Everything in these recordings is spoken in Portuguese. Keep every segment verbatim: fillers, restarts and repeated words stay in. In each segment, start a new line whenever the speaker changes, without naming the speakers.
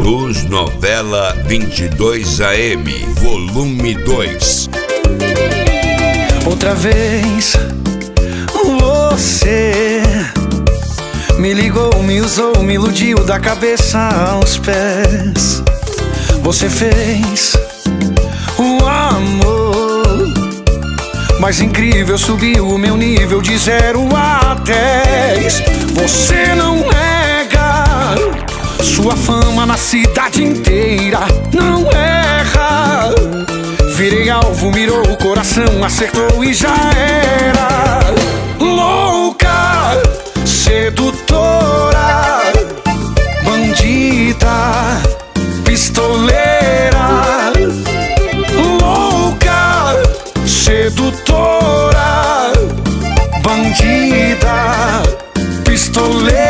Cruz Novela vinte e dois A M, volume dois.
Outra vez você me ligou, me usou, me iludiu da cabeça aos pés. Você fez o amor mais incrível, subiu o meu nível de zero a dez. Você não nega sua fama na cidade inteira, não erra. Virei alvo, mirou o coração, acertou e já era. Louca, sedutora, bandida, pistoleira. Louca, sedutora, bandida, pistoleira.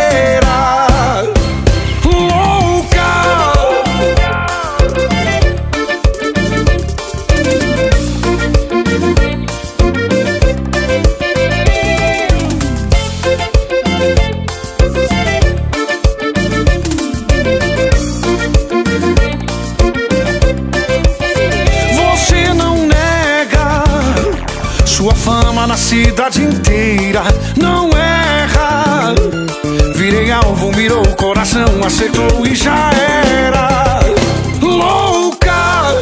Sua fama na cidade inteira, não erra. Virei alvo, mirou o coração, acertou e já era. Louca,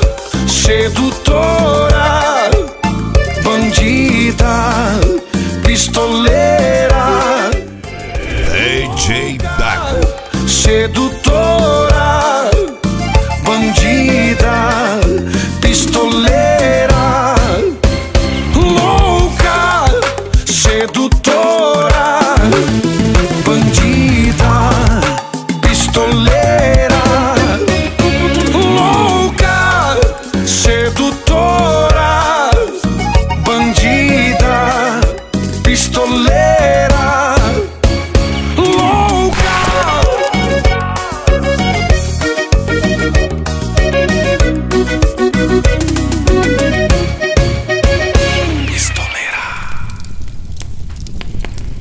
sedutora, bandida, pistoleira.
D J Dago.
Sedutora, bandida,